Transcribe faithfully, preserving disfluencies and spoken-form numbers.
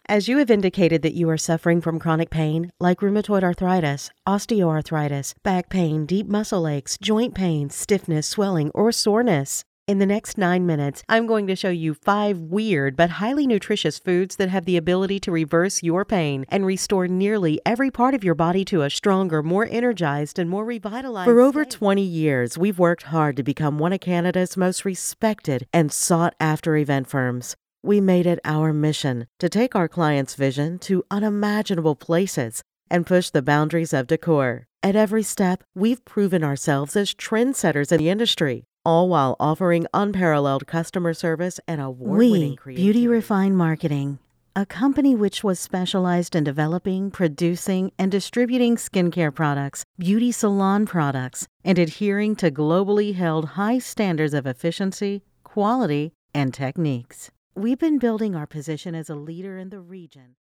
As you have indicated that you are suffering from chronic pain, like rheumatoid arthritis, osteoarthritis, back pain, deep muscle aches, joint pain, stiffness, swelling, or soreness, in the next nine minutes, I'm going to show you five weird but highly nutritious foods that have the ability to reverse your pain and restore nearly every part of your body to a stronger, more energized, and more revitalized For over state. twenty years, we've worked hard to become one of Canada's most respected and sought-after event firms. We made it our mission to take our clients' vision to unimaginable places and push the boundaries of decor. At every step, we've proven ourselves as trendsetters in the industry, all while offering unparalleled customer service and award-winning We, creativity. Beauty Refined Marketing, a company which was specialized in developing, producing, and distributing skincare products, beauty salon products, and adhering to globally held high standards of efficiency, quality, and techniques. We've been building our position as a leader in the region.